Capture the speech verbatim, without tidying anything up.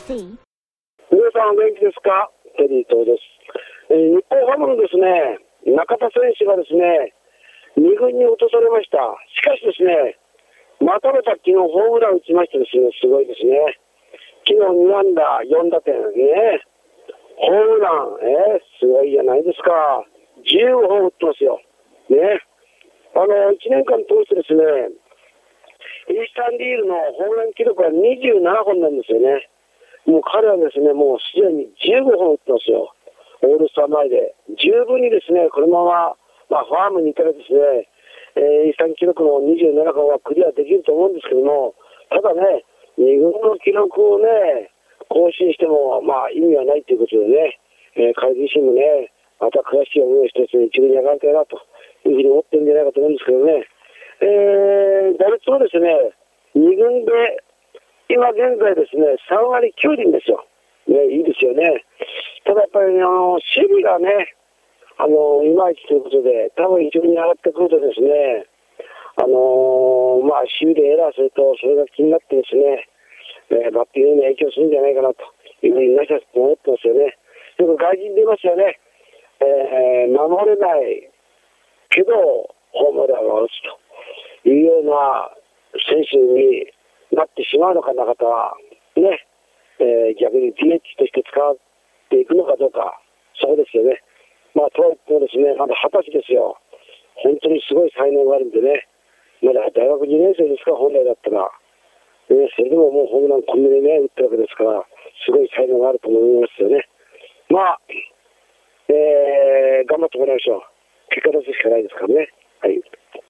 C。 皆さんお元気ですか？テリー東です。えー、日本ハムのですね、中田選手がですね、に軍に落とされました。しかしですね、またまた昨日ホームラン打ちましてですね、すごいですね。昨日に安打よん打点ね、ホームラン、えー、すごいじゃないですか。じゅうほん打ってますよ。ね。あの、いちねんかん通してですね、イースタンリーグのホームラン記録はにじゅうななほんなんですよね。もう彼はですね、もうすでにじゅうごほん打ってますよ。オールスター前で。十分にですね、このまま、まあ、ファームにいたらですね、えー、イースタン記録のにじゅうななほんはクリアできると思うんですけども、ただね、に軍の記録をね、更新しても、まあ、意味はないということでね、えー、彼自身もね、また悔しい思いをしてですね、一軍に上がりたいなというふうに思ってるんじゃないかと思うんですけどね、えー、打率もですね、に軍で、今現在ですね、さんわりきゅうりんですよ。ね、いいですよね。ただやっぱり、あの、守備がね、あの、いまいちということで、多分一軍に上がってくるとですね、あのー、まあ、守備でエラーすると、それが気になってですね、えー、バッティングに影響するんじゃないかなというふうに皆さん思ってますよね。よく外人でいますよね。えー、守れないけど、ホームランを打つというような選手になってしまうのかな方は、ね、えー、逆に ディーエイチ として使っていくのかどうか、そうですよね。まあ、とはいってもですね、まだはたちですよ。本当にすごい才能があるんでね、まだ大学にねん生ですか、本来だったら。ね、それでももうホームランこんなにね、打ってるわけですから、すごい才能があると思いますよね。まあ、えー、頑張ってもらいましょう。結果出すしかないですからね。はい。